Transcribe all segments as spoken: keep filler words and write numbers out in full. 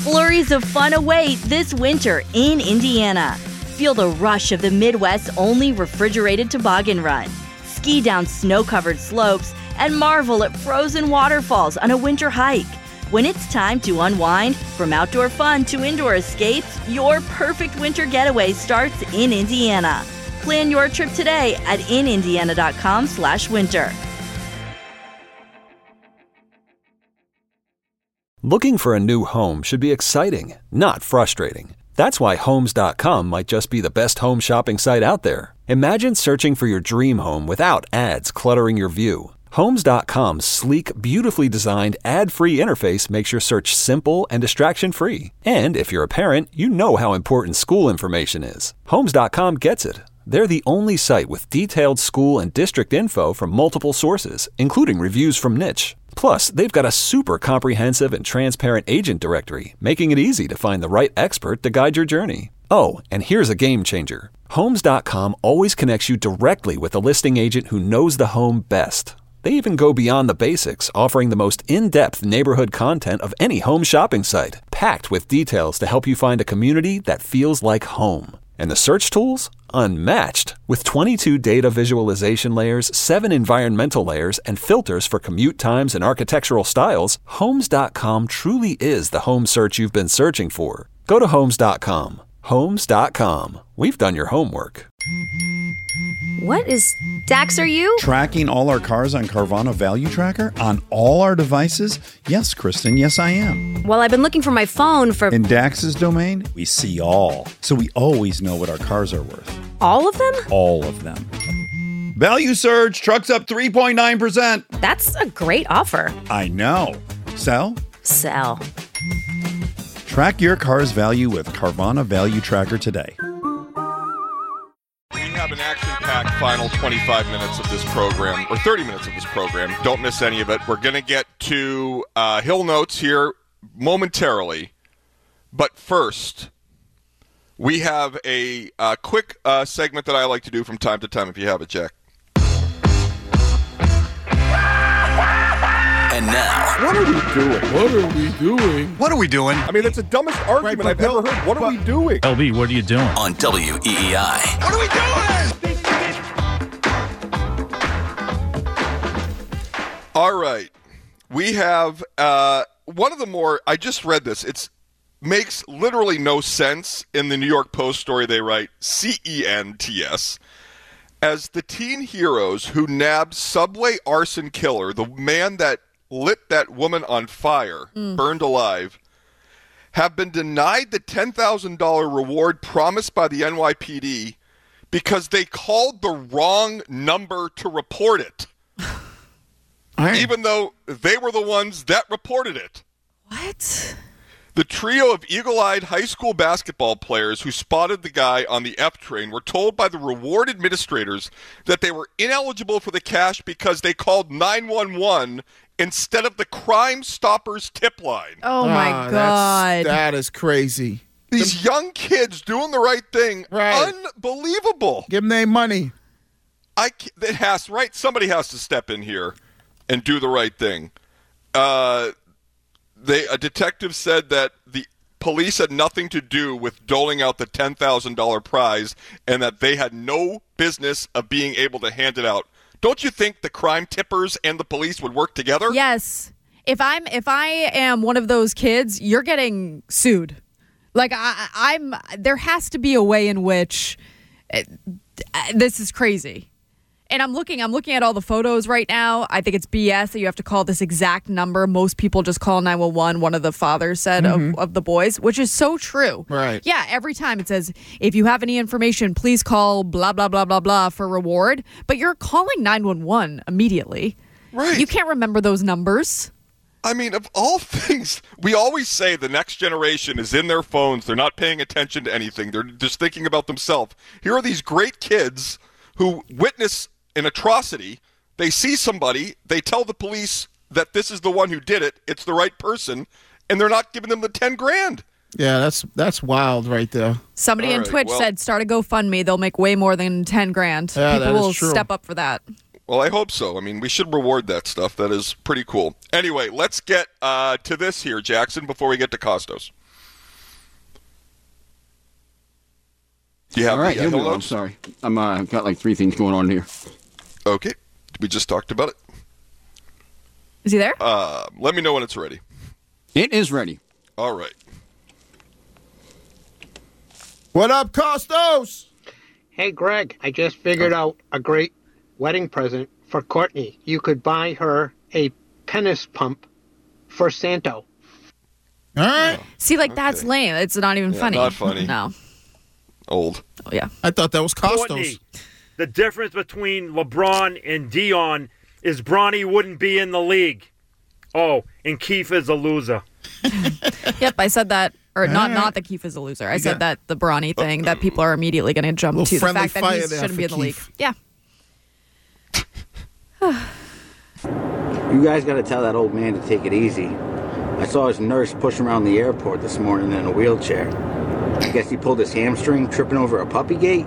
Flurries of fun await this winter in Indiana. Feel the rush of the Midwest's only refrigerated toboggan run. Ski down snow-covered slopes and marvel at frozen waterfalls on a winter hike. When it's time to unwind, from outdoor fun to indoor escapes, your perfect winter getaway starts in Indiana. Plan your trip today at in indiana dot com slash winter. Looking for a new home should be exciting, not frustrating. That's why Homes dot com might just be the best home shopping site out there. Imagine searching for your dream home without ads cluttering your view. Homes dot com's sleek, beautifully designed, ad-free interface makes your search simple and distraction-free. And if you're a parent, you know how important school information is. Homes dot com gets it. They're the only site with detailed school and district info from multiple sources, including reviews from Niche. Plus, they've got a super comprehensive and transparent agent directory, making it easy to find the right expert to guide your journey. Oh, and here's a game changer. Homes dot com always connects you directly with a listing agent who knows the home best. They even go beyond the basics, offering the most in-depth neighborhood content of any home shopping site, packed with details to help you find a community that feels like home. And the search tools? Unmatched. With twenty-two data visualization layers, seven environmental layers, and filters for commute times and architectural styles, Homes dot com truly is the home search you've been searching for. Go to Homes dot com. Homes dot com. We've done your homework. What is... Dax, are you? Tracking all our cars on Carvana Value Tracker? On all our devices? Yes, Kristen, yes I am. Well, I've been looking for my phone for... In Dax's domain, we see all. So we always know what our cars are worth. All of them? All of them. Value surge, trucks up three point nine percent. That's a great offer. I know. Sell? Sell. Track your car's value with Carvana Value Tracker today. We have an action-packed final twenty-five minutes of this program, or thirty minutes of this program. Don't miss any of it. We're going to get to uh, Hill Notes here momentarily. But first, we have a uh, quick uh, segment that I like to do from time to time, if you have it, Jack. And now, what are we doing? What are we doing? What are we doing? I mean, it's the dumbest argument right, I've ever heard. What are we doing? L B, what are you doing? On W E E I. What are we doing? All right. We have uh, one of the more, I just read this. It makes literally no sense in the New York Post story they write, C E N T S. As the teen heroes who nabbed Subway arson killer, the man that lit that woman on fire, mm. burned alive, have been denied the ten thousand dollars reward promised by the N Y P D because they called the wrong number to report it. Right. Even though they were the ones that reported it. What? The trio of eagle-eyed high school basketball players who spotted the guy on the F train were told by the reward administrators that they were ineligible for the cash because they called nine one one instead of the Crime Stoppers tip line. Oh, my ah, God. That is crazy. These the, young kids doing the right thing. Right. Unbelievable. Give them their money. I, it has, right? Somebody has to step in here and do the right thing. Uh, they a detective said that the police had nothing to do with doling out the ten thousand dollars prize and that they had no business of being able to hand it out. Don't you think the crime tippers and the police would work together? Yes. If I'm if I am one of those kids, you're getting sued. Like I, I'm there has to be a way in which uh, this is crazy. And I'm looking I'm looking at all the photos right now. I think it's B S that you have to call this exact number. Most people just call nine one one, one of the fathers said mm-hmm. of, of the boys, which is so true. Right. Yeah, every time it says, if you have any information, please call blah, blah, blah, blah, blah for reward. But you're calling nine one one immediately. Right. You can't remember those numbers. I mean, of all things, we always say the next generation is in their phones. They're not paying attention to anything. They're just thinking about themselves. Here are these great kids who witness an atrocity. They see somebody, they tell the police that this is the one who did it, it's the right person, and they're not giving them the ten grand. Yeah, that's that's wild right there. Somebody All on right, Twitch well, said start a GoFundMe. They'll make way more than ten grand. Yeah, People that is will true. step up for that. Well, I hope so. I mean, we should reward that stuff. That is pretty cool. Anyway, let's get uh, to this here, Jackson, before we get to Costos. Do you have All right, the, uh, here we Hill go. I'm notes? sorry. I'm uh, got like three things going on here. Okay. We just talked about it. Is he there? Uh, let me know when it's ready. It is ready. All right. What up, Costos? Hey, Greg, I just figured out a great wedding present for Courtney. You could buy her a penis pump for Santa. All right. See, like, that's lame. It's not even Yeah, funny. not funny. No. Old. Oh, yeah. I thought that was Costos. Courtney, the difference between LeBron and Dion is Bronny wouldn't be in the league. Oh, and Keith is a loser. Yep, I said that. Or not, right. not that Keith is a loser. I You said got- that the Bronny thing, that people are immediately going to jump Little to the friendly fact that fire he there shouldn't for be in the league. Keith. Yeah. You guys got to tell that old man to take it easy. I saw his nurse push him around the airport this morning in a wheelchair. I guess he pulled his hamstring tripping over a puppy gate.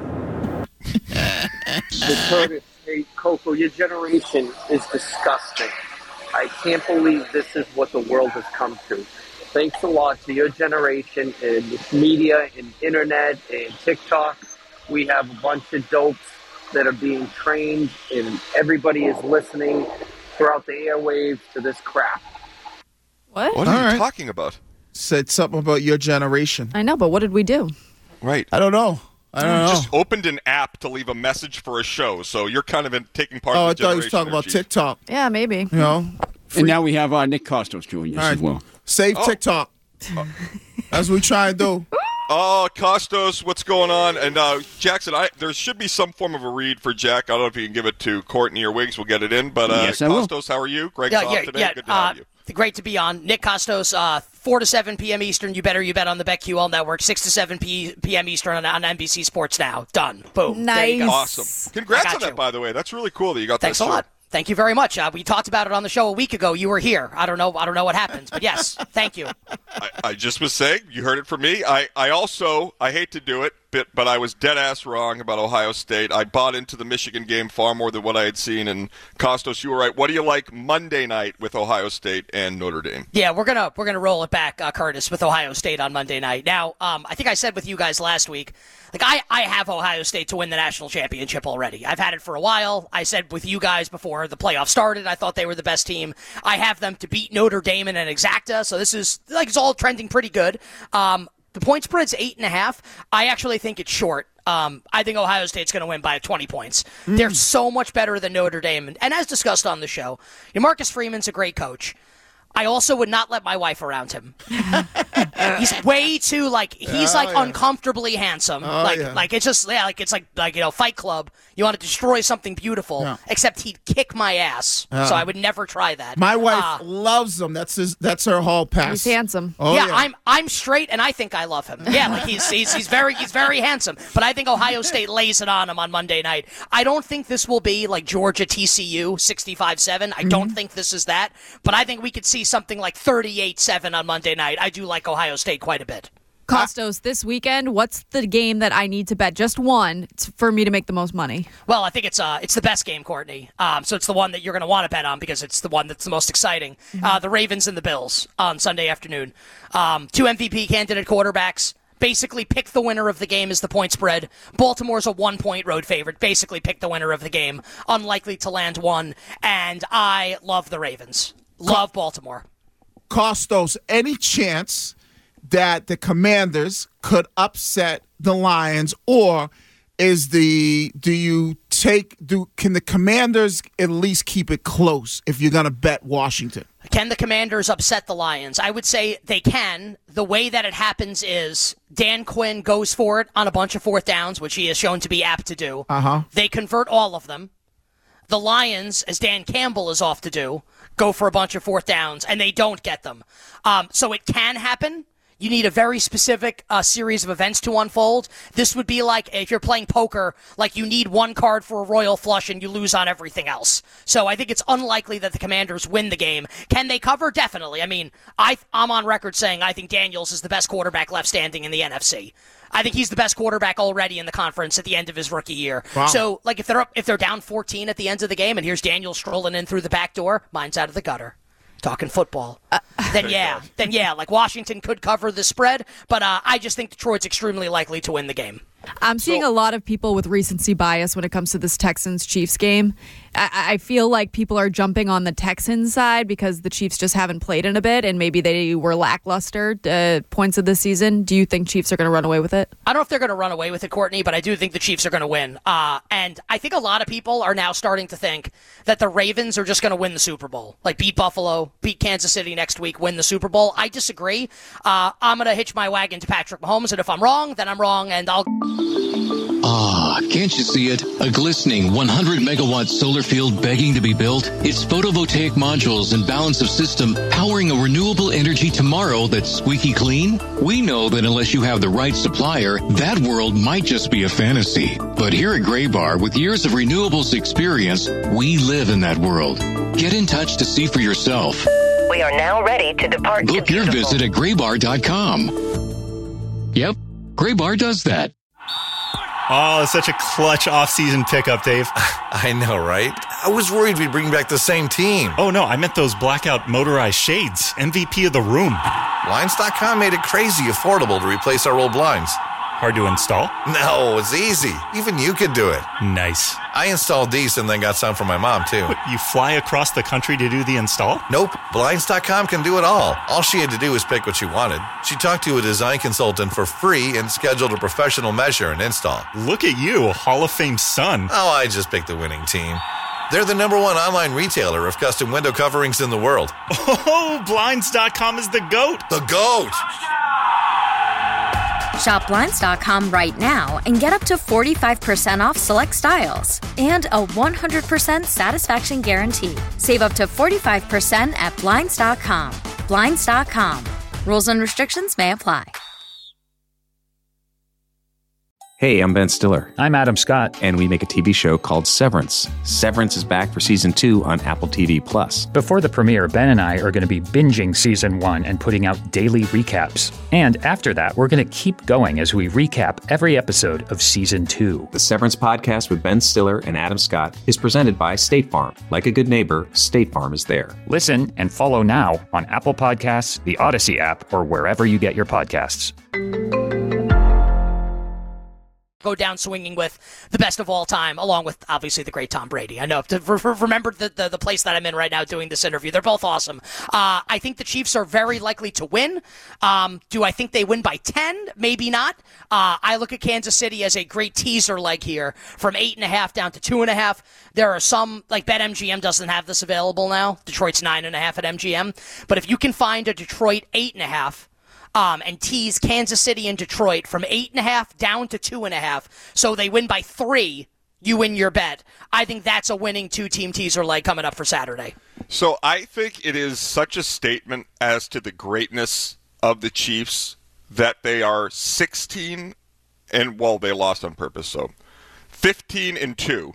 Curtis, hey, Coco, your generation is disgusting. I can't believe this is what the world has come to. Thanks a lot to your generation and media and internet and TikTok. We have a bunch of dopes that are being trained and everybody is listening throughout the airwaves to this crap. What? What are All you right. talking about? Said something about your generation. I know, but what did we do? Right. I don't know. I don't know. Just opened an app to leave a message for a show, so you're kind of in, taking part Oh, I of the thought he was talking generation about there, Chief. TikTok. Yeah, maybe. You know, And now we have uh, Nick Costos joining us All as right. well. save Oh. TikTok. That's what we try and do. Oh, Costos, what's going on? And uh, Jackson, I, there should be some form of a read for Jack. I don't know if you can give it to Courtney or Wiggs. We'll get it in. But uh, Yes, I will. Costos, how are you? Greg's Yeah, off yeah, today. yeah. Good to uh, have you. Great to be on. Nick Costos, uh, four to seven p.m. Eastern. You better, you bet on the BetQL Network. six to seven p.m. Eastern on, on N B C Sports Now. Done. Boom. There you go. Nice. Awesome. Congrats I got on that, you. by the way. That's really cool that you got Thanks that a show. lot. Thank you very much. Uh, we talked about it on the show a week ago. You were here. I don't know. I don't know what happened, but yes, thank you. I, I just was saying, you heard it from me. I, I also, I hate to do it, but, but I was dead ass wrong about Ohio State. I bought into the Michigan game far more than what I had seen. And Costos, you were right. What do you like Monday night with Ohio State and Notre Dame? Yeah, we're gonna we're gonna roll it back, uh, Curtis, with Ohio State on Monday night. Now, um, I think I said with you guys last week, like I, I have Ohio State to win the national championship already. I've had it for a while. I said with you guys before the playoffs started, I thought they were the best team. I have them to beat Notre Dame in an exacta, so this is like it's all trending pretty good. Um, the point spread's eight and a half. I actually think it's short. Um, I think Ohio State's going to win by twenty points. Mm. They're so much better than Notre Dame. And, and as discussed on the show, you know, Marcus Freeman's a great coach. I also would not let my wife around him. He's way too like he's Oh, like yeah. uncomfortably handsome. Oh, like yeah. like it's just yeah, like it's like like you know Fight Club. You want to destroy something beautiful, Yeah. except he'd kick my ass. Uh, so I would never try that. My wife Uh, loves him. That's his. That's her hall pass. He's handsome. Oh, yeah, yeah, I'm I'm straight and I think I love him. Yeah, like he's he's he's very he's very handsome. But I think Ohio State lays it on him on Monday night. I don't think this will be like Georgia T C U sixty-five seven. I don't think this is that. But I think we could see something like thirty-eight seven on Monday night. I do like Ohio State quite a bit. Costos, this weekend, what's the game that I need to bet? Just one t- for me to make the most money. Well, I think it's uh it's the best game, Courtney. Um, so it's the one that you're going to want to bet on because it's the one that's the most exciting. Mm-hmm. Uh, the Ravens and the Bills on Sunday afternoon. Um, two M V P candidate quarterbacks. Basically, pick the winner of the game is the point spread. Baltimore's a one-point road favorite. Basically, pick the winner of the game. Unlikely to land one. And I love the Ravens. Love Baltimore. Costos, any chance that the Commanders could upset the Lions, or is the do you take do can the Commanders at least keep it close if you're going to bet Washington? Can the Commanders upset the Lions? I would say they can. The way that it happens is Dan Quinn goes for it on a bunch of fourth downs, which he is shown to be apt to do. Uh-huh. They convert all of them. The Lions, as Dan Campbell is off to do, go for a bunch of fourth downs, and they don't get them. Um, so it can happen. You need a very specific uh, series of events to unfold. This would be like if you're playing poker, like you need one card for a royal flush and you lose on everything else. So I think it's unlikely that the Commanders win the game. Can they cover? Definitely. I mean, I, I'm on record saying I think Daniels is the best quarterback left standing in the N F C. I think he's the best quarterback already in the conference at the end of his rookie year. Wow. So, like, if they're up, if they're down fourteen at the end of the game, and here's Daniel strolling in through the back door, mine's out of the gutter. Talking football. Uh, then yeah, then yeah, like Washington could cover the spread, but uh, I just think Detroit's extremely likely to win the game. I'm seeing So- a lot of people with recency bias when it comes to this Texans-Chiefs game. I, I feel like people are jumping on the Texans side because the Chiefs just haven't played in a bit, and maybe they were lackluster uh, points of the season. Do you think Chiefs are going to run away with it? I don't know if they're going to run away with it, Courtney, but I do think the Chiefs are going to win. Uh, and I think a lot of people are now starting to think that the Ravens are just going to win the Super Bowl. Like, beat Buffalo, beat Kansas City next week, win the Super Bowl. I disagree. Uh, I'm going to hitch my wagon to Patrick Mahomes, and if I'm wrong, then I'm wrong, and I'll... Ah, can't you see it? A glistening one hundred megawatt solar field begging to be built? It's photovoltaic modules and balance of system powering a renewable energy tomorrow that's squeaky clean? We know that unless you have the right supplier, that world might just be a fantasy. But here at Graybar, with years of renewables experience, we live in that world. Get in touch to see for yourself. We are now ready to depart. Book to your beautiful. visit at graybar dot com. Yep, Graybar does that. Oh, it's such a clutch off-season pickup, Dave. I know, right? I was worried we'd bring back the same team. Oh, no, I meant those blackout motorized shades. M V P of the room. Blinds dot com made it crazy affordable to replace our old blinds. Hard to install? No, it's easy. Even you could do it. Nice. I installed these and then got some for my mom, too. What, you fly across the country to do the install? Nope. Blinds dot com can do it all. All she had to do was pick what she wanted. She talked to a design consultant for free and scheduled a professional measure and install. Look at you, Hall of Fame son. Oh, I just picked the winning team. They're the number one online retailer of custom window coverings in the world. Oh, Blinds dot com is the GOAT. The GOAT! Shop Blinds dot com right now and get up to forty-five percent off select styles and a one hundred percent satisfaction guarantee. Save up to forty-five percent at Blinds dot com. Blinds dot com. Rules and restrictions may apply. Hey, I'm Ben Stiller. I'm Adam Scott. And we make a T V show called Severance. Severance is back for season two on Apple T V Plus. Before the premiere, Ben and I are going to be binging season one and putting out daily recaps. And after that, we're going to keep going as we recap every episode of season two. The Severance podcast with Ben Stiller and Adam Scott is presented by State Farm. Like a good neighbor, State Farm is there. Listen and follow now on Apple Podcasts, the Odyssey app, or wherever you get your podcasts. Go down swinging with the best of all time, along with, obviously, the great Tom Brady. I know, to re- remember the, the, the place that I'm in right now doing this interview. They're both awesome. Uh, I think the Chiefs are very likely to win. Um, do I think they win by ten? Maybe not. Uh, I look at Kansas City as a great teaser leg here, from eight and a half down to two and a half. There are some, like BetMGM doesn't have this available now. Detroit's nine and a half at M G M. But if you can find a Detroit eight and a half, Um, and tease Kansas City and Detroit from eight and a half down to two and a half, so they win by three, you win your bet. I think that's a winning two-team teaser leg coming up for Saturday. So I think it is such a statement as to the greatness of the Chiefs that they are sixteen and, well, they lost on purpose, so fifteen and two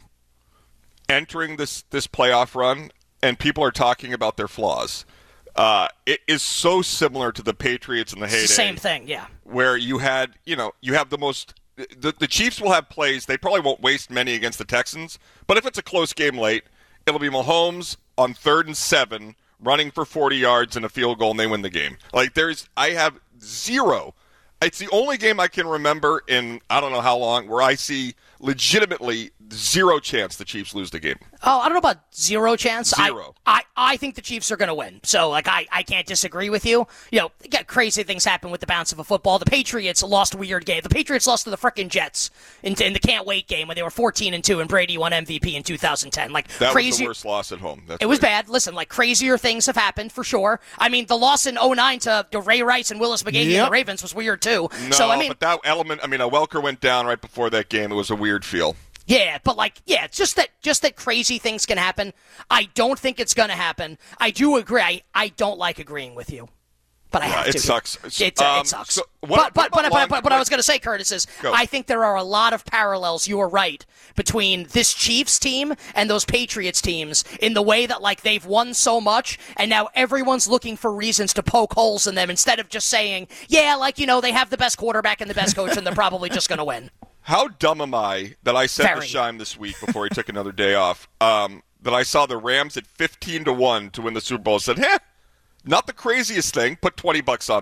entering this, this playoff run, and people are talking about their flaws. Uh, it is so similar to the Patriots in the heyday. Same thing, yeah. Where you had, you know, you have the most. The, the Chiefs will have plays. They probably won't waste many against the Texans. But if it's a close game late, it'll be Mahomes on third and seven, running for forty yards and a field goal, and they win the game. Like, there's, I have zero. It's the only game I can remember in I don't know how long where I see legitimately zero chance the Chiefs lose the game. Oh, I don't know about zero chance. Zero. I, I, I think the Chiefs are going to win. So, like, I, I can't disagree with you. You know, get crazy things happen with the bounce of a football. The Patriots lost a weird game. The Patriots lost to the frickin' Jets in, in the can't wait game when they were fourteen and two and Brady won M V P in two thousand ten. Like, that crazy. was the worst loss at home. That's it was right. bad. Listen, like, crazier things have happened for sure. I mean, the loss in oh nine to, to Ray Rice and Willis McGahee Yep. and the Ravens was weird too. No, so I mean, but that element. I mean, a Welker went down right before that game. It was a weird feel. yeah, but like, yeah, it's just that, just that crazy things can happen. I don't think it's going to happen. I do agree. I, I don't like agreeing with you, but I Yeah, have it to. sucks. It, uh, Um, it sucks. so but what- but what but, about but, but what I long- was going to say, Curtis, is Go. I think there are a lot of parallels. You are right between this Chiefs team and those Patriots teams in the way that like they've won so much, and now everyone's looking for reasons to poke holes in them instead of just saying, yeah, like you know, they have the best quarterback and the best coach, and they're probably just going to win. How dumb am I that I said Very. to Shime this week before he took another day off um, that I saw the Rams at fifteen to one to win the Super Bowl. I said, "Heh, not the craziest thing. Put twenty bucks on that."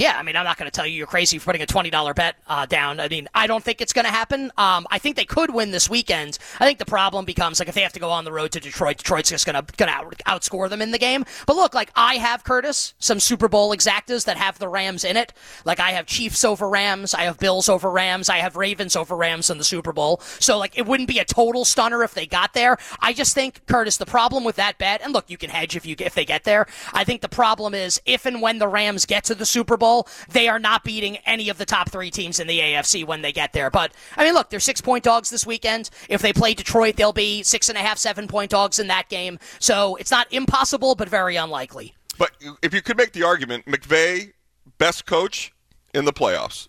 Yeah, I mean, I'm not going to tell you you're crazy for putting a twenty dollars bet uh, down. I mean, I don't think it's going to happen. Um, I think they could win this weekend. I think the problem becomes, like, if they have to go on the road to Detroit, Detroit's just going to gonna out, outscore them in the game. But look, like, I have, Curtis, some Super Bowl exactas that have the Rams in it. Like, I have Chiefs over Rams. I have Bills over Rams. I have Ravens over Rams in the Super Bowl. So, like, it wouldn't be a total stunner if they got there. I just think, Curtis, the problem with that bet, and look, you can hedge if you if they get there. I think the problem is if and when the Rams get to the Super Bowl, they are not beating any of the top three teams in the A F C when they get there. But, I mean, look, they're six-point dogs this weekend. If they play Detroit, they'll be six and a half, seven-point dogs in that game. So it's not impossible, but very unlikely. But if you could make the argument, McVay, best coach in the playoffs.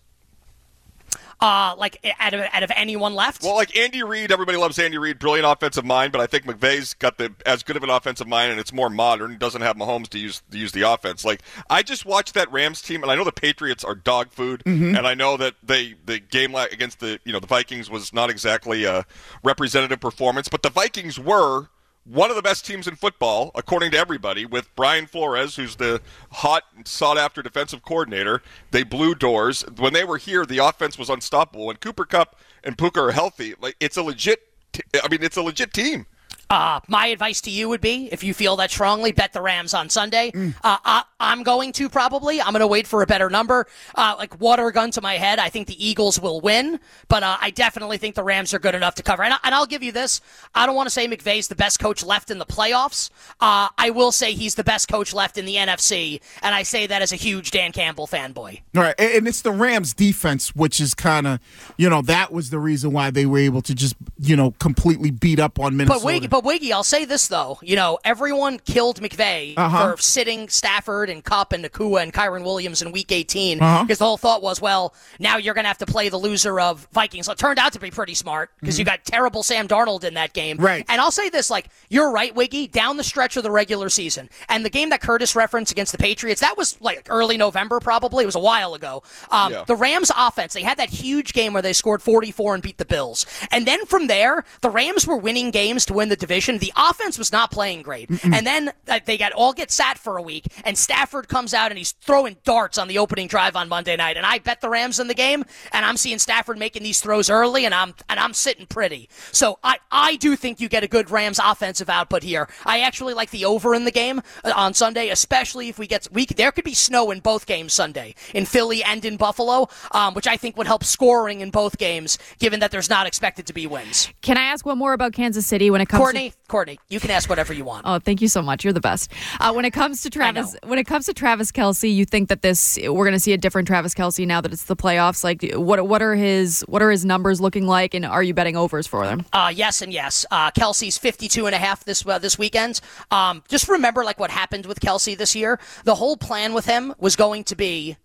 Uh, like, out of, out of anyone left? Well, like Andy Reid, everybody loves Andy Reid, brilliant offensive mind, but I think McVay's got the as good of an offensive mind, and it's more modern. Doesn't have Mahomes to use to use the offense. Like, I just watched that Rams team, and I know the Patriots are dog food, Mm-hmm. and I know that they the game against the you know the Vikings was not exactly a representative performance, but the Vikings were one of the best teams in football, according to everybody, with Brian Flores, who's the hot, sought-after defensive coordinator. They blew doors. When they were here, the offense was unstoppable. When Cooper Kupp and Puka are healthy, like it's a legit t- I mean, it's a legit team. Uh, my advice to you would be, if you feel that strongly, bet the Rams on Sunday. Mm. Uh, I, I'm going to probably. I'm going to wait for a better number. Uh, like water gun to my head, I think the Eagles will win, but uh, I definitely think the Rams are good enough to cover. And, I, and I'll give you this. I don't want to say McVay's the best coach left in the playoffs. Uh, I will say he's the best coach left in the N F C, and I say that as a huge Dan Campbell fanboy. All right, and it's the Rams' defense, which is kind of, you know, that was the reason why they were able to just, you know, completely beat up on Minnesota. But Wiggy, but Wiggy, I'll say this, though. You know, everyone killed McVay Uh-huh. for sitting Stafford and Kupp and Nakua and Kyron Williams in Week eighteen, Uh-huh. because the whole thought was, well, now you're going to have to play the loser of Vikings. It turned out to be pretty smart, because Mhm. you got terrible Sam Darnold in that game. Right. And I'll say this, like, you're right, Wiggy, down the stretch of the regular season. And the game that Curtis referenced against the Patriots, that was, like, early November, probably. It was a while ago. Um, Yeah. The Rams offense, they had that huge game where they scored forty-four and beat the Bills. And then from there, the Rams were winning games to win the division. The offense was not playing great. Mm-mm. And then uh, they got all get sat for a week, and Stafford comes out and he's throwing darts on the opening drive on Monday night. And I bet the Rams in the game, and I'm seeing Stafford making these throws early, and I'm and I'm sitting pretty. So I, I do think you get a good Rams offensive output here. I actually like the over in the game uh, on Sunday, especially if we get we there could be snow in both games Sunday, in Philly and in Buffalo, um, which I think would help scoring in both games, given that there's not expected to be wins. Can I ask one more about Kansas City when it comes Courtney, to Courtney, you can ask whatever you want. Oh, thank you so much. You're the best. Uh, when it comes to Travis, when it comes to Travis Kelce, you think that this we're going to see a different Travis Kelce now that it's the playoffs? Like, what what are his what are his numbers looking like, and are you betting overs for them? Uh, yes and yes. Uh, Kelsey's fifty-two and a half this uh, this weekend. Um, just remember, like what happened with Kelce this year. The whole plan with him was going to be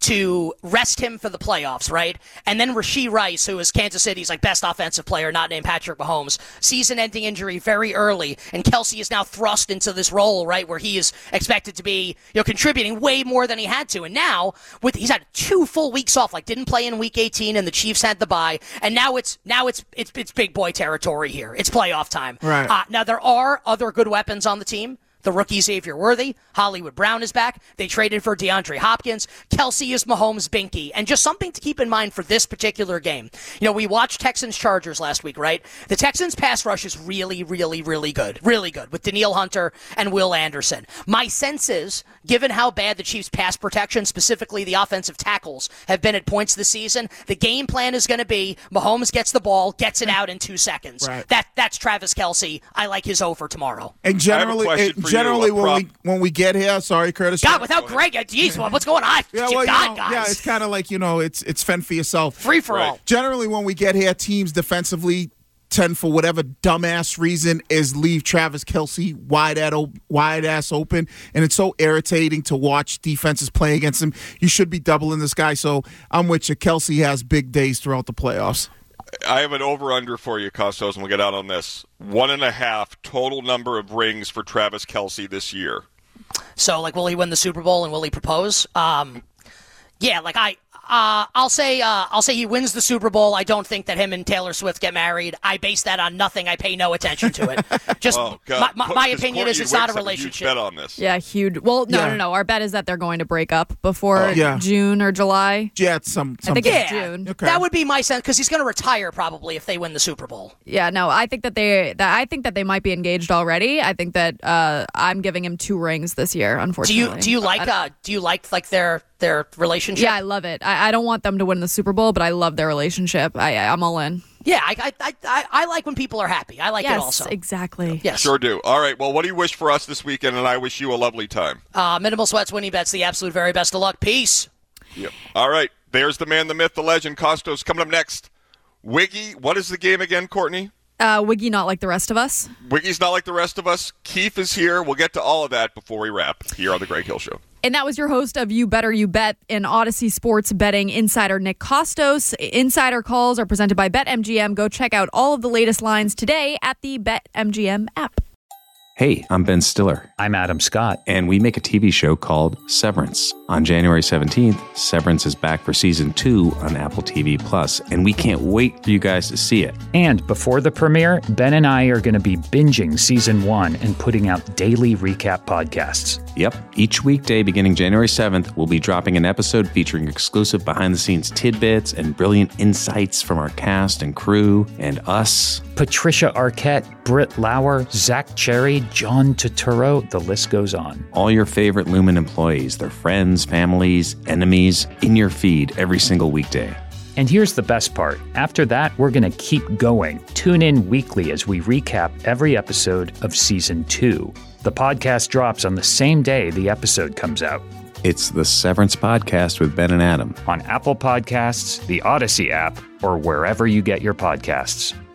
to rest him for the playoffs, right? And then Rashee Rice, who is Kansas City's like best offensive player, not named Patrick Mahomes, season-ending injury very early, and Kelce is now thrust into this role, right, where he is expected to be, you know, contributing way more than he had to. And now, with he's had two full weeks off, like didn't play in Week eighteen, and the Chiefs had the bye, and now it's now it's it's it's big boy territory here. It's playoff time. Right. Uh, now there are other good weapons on the team. The rookie Xavier Worthy, Hollywood Brown is back. They traded for DeAndre Hopkins. Kelce is Mahomes' binky. And just something to keep in mind for this particular game. You know, we watched Texans-Chargers last week, right? The Texans' pass rush is really, really, really good. Really good with Danielle Hunter and Will Anderson. My sense is, given how bad the Chiefs' pass protection, specifically the offensive tackles, have been at points this season, the game plan is going to be Mahomes gets the ball, gets it out in two seconds. Right. That That's Travis Kelce. I like his over tomorrow. And generally, it, generally you, when we when we get here, sorry, Curtis. God, without Greg, geez, what's going on? Yeah, well, God, you know, guys. yeah, it's kind of like, you know, it's it's fend for yourself. Free for all. Generally, when we get here, teams defensively tend, for whatever dumbass reason, is leave Travis Kelce wide at wide ass open, and it's so irritating to watch defenses play against him. You should be doubling this guy. So I'm with you. Kelce has big days throughout the playoffs. I have an over-under for you, Costos, and we'll get out on this. One and a half total number of rings for Travis Kelce this year. So, like, will he win the Super Bowl and will he propose? Um, yeah, like, I uh, I'll say uh, I'll say he wins the Super Bowl. I don't think that him and Taylor Swift get married. I base that on nothing. I pay no attention to it. Just oh, my, my, my opinion is it's not a relationship. Bet on this. Yeah, huge. Well, no, Yeah. no, no. Our bet is that they're going to break up before Oh. Yeah. June or July. Yeah, it's some. I think some- it's June. Okay. That would be my sense because he's going to retire probably if they win the Super Bowl. Yeah, no, I think that they that I think that they might be engaged already. I think that uh, I'm giving him two rings this year. Do Unfortunately, you do you like uh, do you like like their their relationship? Yeah, I love it. I, I don't want them to win the Super Bowl, but I love their relationship. I, I'm all in. Yeah, I, I I I like when people are happy. I like yes, it also. exactly. Yes. Sure do. All right. Well, what do you wish for us this weekend? And I wish you a lovely time. Uh, minimal sweats, winning bets, the absolute very best of luck. Peace. Yep. All right. There's the man, the myth, the legend. Costos coming up next. Wiggy, what is the game again, Courtney? Uh, Wiggy, not like the rest of us. Wiggy's not like the rest of us. Keith is here. We'll get to all of that before we wrap here on the Greg Hill Show. And that was your host of You Better You Bet and Odyssey Sports Betting Insider Nick Costos. Insider calls are presented by BetMGM. Go check out all of the latest lines today at the BetMGM app. Hey, I'm Ben Stiller. I'm Adam Scott. And we make a T V show called Severance. On January seventeenth, Severance is back for season two on Apple T V Plus, and we can't wait for you guys to see it. And before the premiere, Ben and I are going to be binging season one and putting out daily recap podcasts. Yep, each weekday beginning January seventh, we'll be dropping an episode featuring exclusive behind-the-scenes tidbits and brilliant insights from our cast and crew and us. Patricia Arquette, Britt Lauer, Zach Cherry, John Turturro, the list goes on. All your favorite Lumen employees, their friends, families, enemies, in your feed every single weekday. And here's the best part. After that, we're going to keep going. Tune in weekly as we recap every episode of season two. The podcast drops on the same day the episode comes out. It's the Severance Podcast with Ben and Adam. On Apple Podcasts, the Odyssey app, or wherever you get your podcasts.